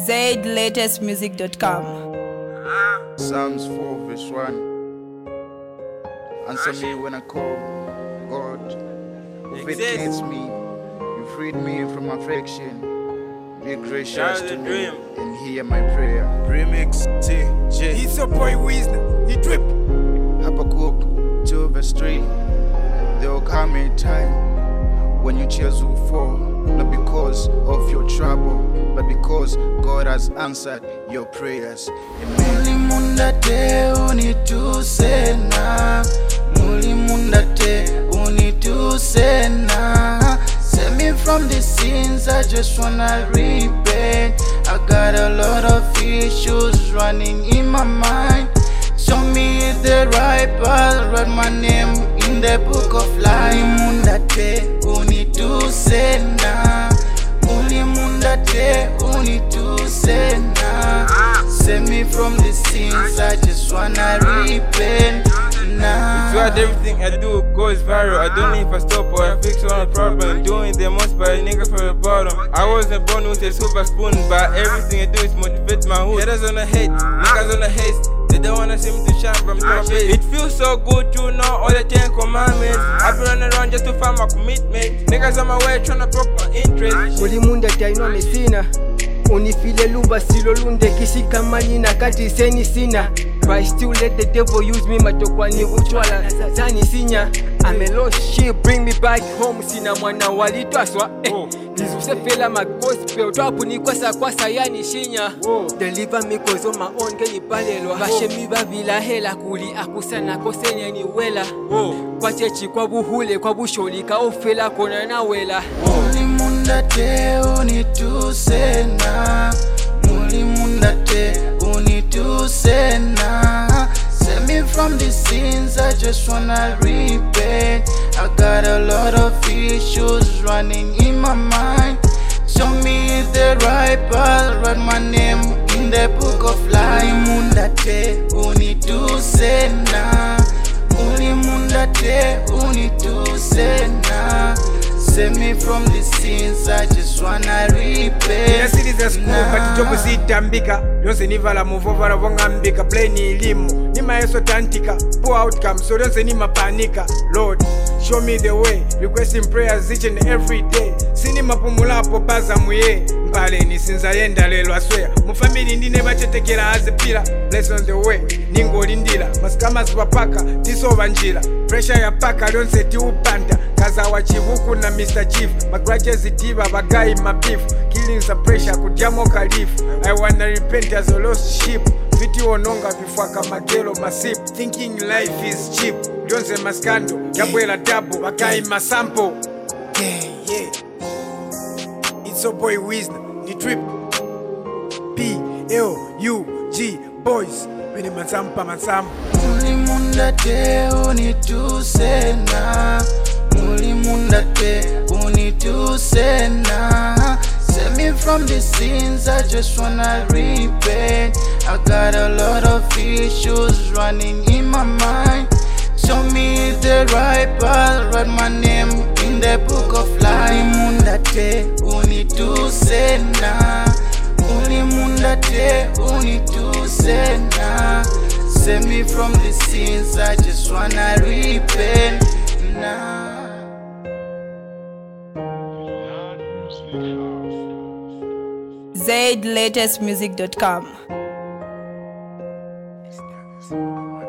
ZLatestmusic.com. Psalms 4 verse 1. Answer me when I call, God. Who vindicates me. You freed me from affliction. Be gracious to me and hear my prayer. Remix TJ. It's your boy Wisdom. He drip. Habakkuk 2 verse 3. There will come a time when your tears will fall, not because of your trouble, but because God has answered your prayers. Mulimundate unitusena, mulimundate unitusena. Save me from the sins, I just wanna repent. I got a lot of issues running in my mind. Show me the right path, write my name in the book of life. Mulimundate unitusena, mulimundate unitusena. Save me from the sins, I just wanna repent now. Throughout everything I do goes viral. I don't know if I stop or I fix one problem. Doing the most by a nigga from the bottom. I wasn't born with a silver spoon, but everything I do is motivate my hood. Haters on the hate, niggas on the hate. They don't wanna see me to shine from your face. It feels so good to know all the 10 commandments. I've been running around just to find my commitment. Niggas on my way tryna broke my interest. Mulimunda taino mesina, unifile lumba silo lunde kishika malina kati seni sina. But I still let the devil use me, matokwani uchwala zani sinya. I'm a lost sheep, bring me back home. Sina mwana walitwaswa nizusefela ma gospel twapu ni kwasa yani shinya. Deliver me cause on my own geni palelwa. Bashemi babila hela kuli akusana kosenya ni wela. Kwa chechi kwa buhule kwa busholika ofela kona na wela. Mulimundate unitusena, mulimundate unitusena. Save me from the sins, I just wanna repent. I got a lot of issues running in my mind. Show me the right path, write my name in the book of life. Mulimundate unitusena, mulimundate unitusena. Save me from the sins, I just wanna repent. Siriza school but job sitambika. Yonse nivala muvovara vongambika. Play ni elimu, ni maeso tantika. Poor outcome, so yonse ni mapanika. Lord, show me the way. Requesting prayers each and every day. Sini mapumulapo baza muye. Mbale ni sinza yenda lelo aswea. Mufamili ndine bachetekera azepila. Bless on the way, ningo lindila. Maskamas wapaka, tisova njila. Pressure ya paka, yonse ti upanda. Kaza wachivuku na Mr. Chief. Magraches itiba, bagai mabeef. Killings are pressure, kujamo kalif. I wanna repent as a lost sheep. Viti ononga vifwaka magelo masip. Thinking life is cheap. Jonze maskando, yabwela dabo, bagai masampo. Yeah. It's your boy Wisdom, the trip. P-L-U-G boys. Bini masampa. Mulimundate unitusena, mulimundate unitusena. Save me from the sins, I just wanna repent. I got a lot of issues running in my mind. Show me the right path, write my name in the book of life. Mulimundate unitusena, mulimundate unitusena. Save me from the sins, I just wanna repent now. ZLatestmusic.com.